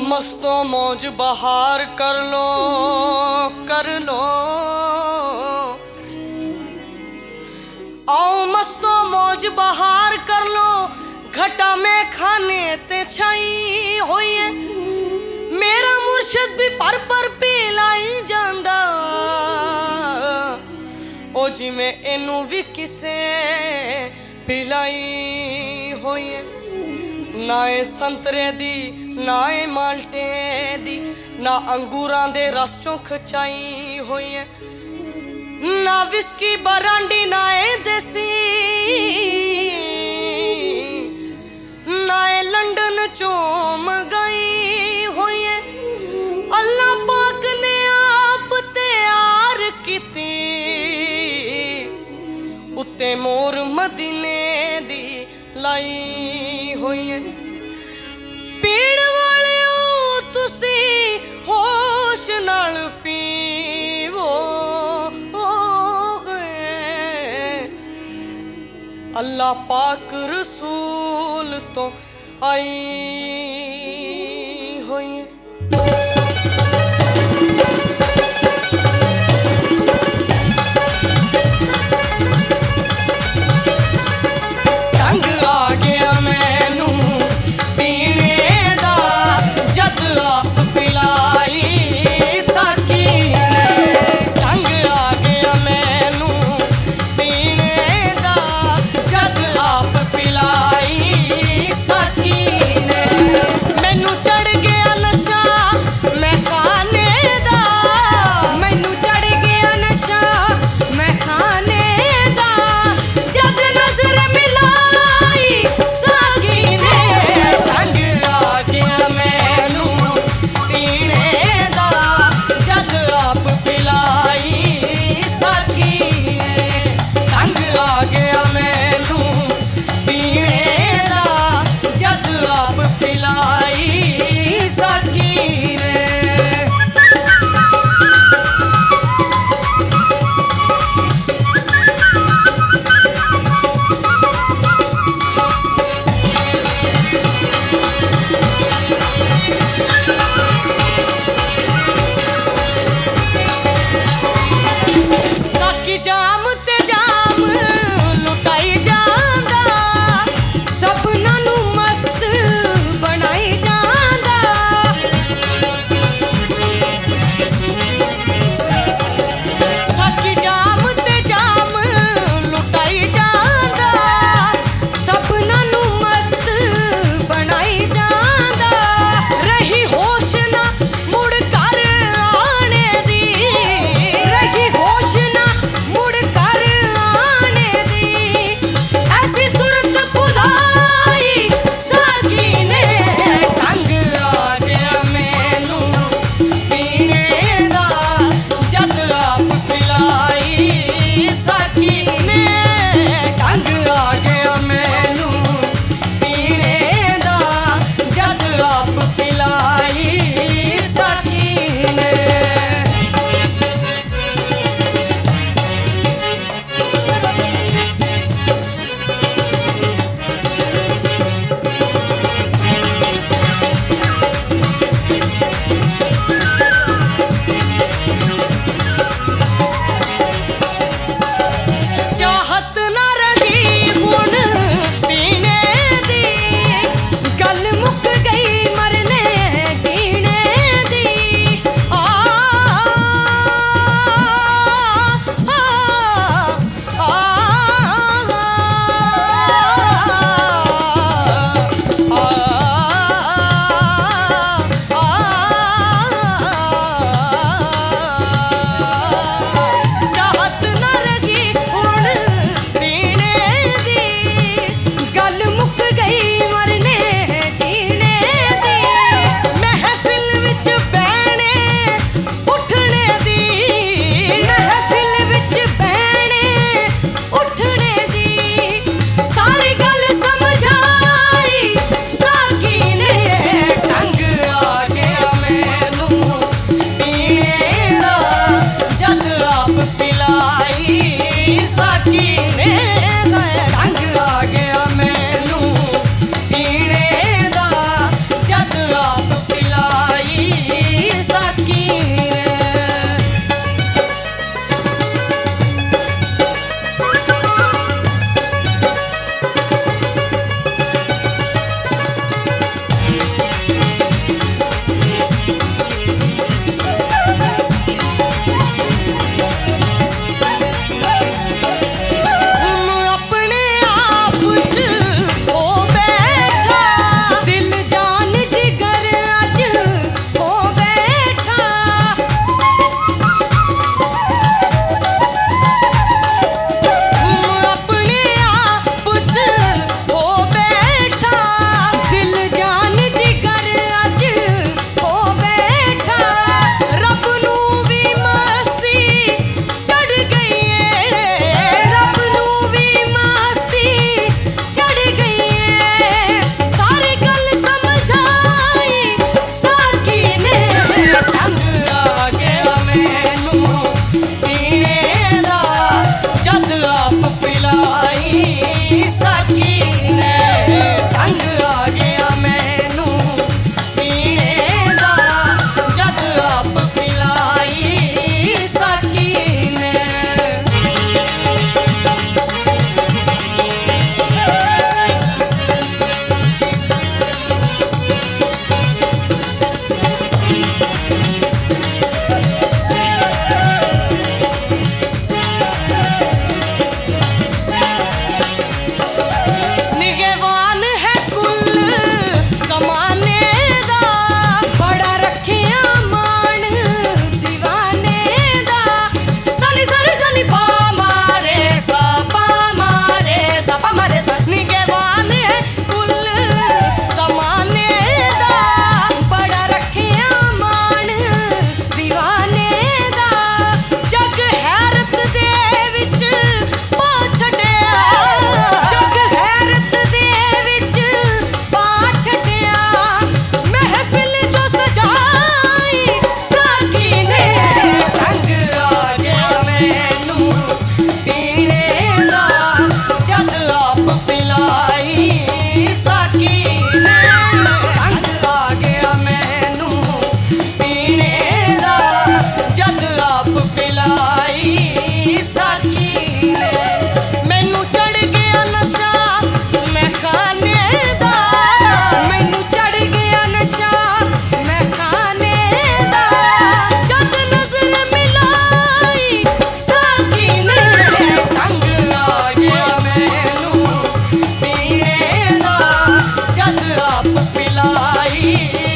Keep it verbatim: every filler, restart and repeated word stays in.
मस्तो मौज बहार कर लो कर लो, आओ मस्तो मौज बहार कर लो। घटा में खाने ते छाई होई है, मेरा मुर्शद भी पर पर पिलाई जांदा। ओ जी में इनू भी किसे पिलाई होई है, ना ए संतरे दी ना ए माल्टे दी, ना अंगूरां दे रस चों खचाई होई है, ना विस्की बरांडी ना ए देसी, ना ए लंडन चों मंगाई होई है। अल्लाह पाक ने आप तैयार कीती, उत्ते मोर मदीने दी लाई होई है। पीण वाले हो तुसी होश नाल पीवो, अल्लाह पाक रसूल तो आई होई है। गल मुक गई मरने जीने पिलाई